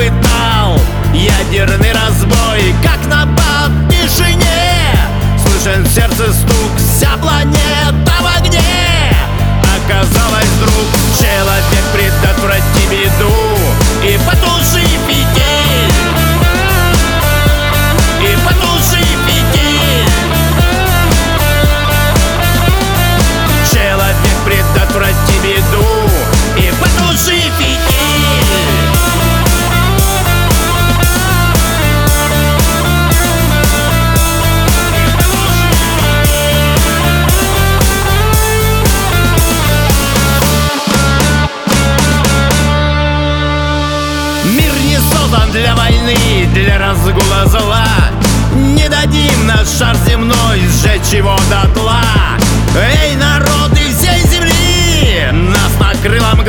испытал ядерный разбой, как напад в тишине. Слышен в сердце стук, вся планета в огне. Оказалось, вдруг человек, предотврати беду и потуши фитиль, и потуши фитиль. Человек, предотврати беду и потуши фитиль. Мир не создан для войны, для разгула зла. Не дадим наш шар земной сжечь его дотла. Эй, народы всей земли, нас накрыла мгла.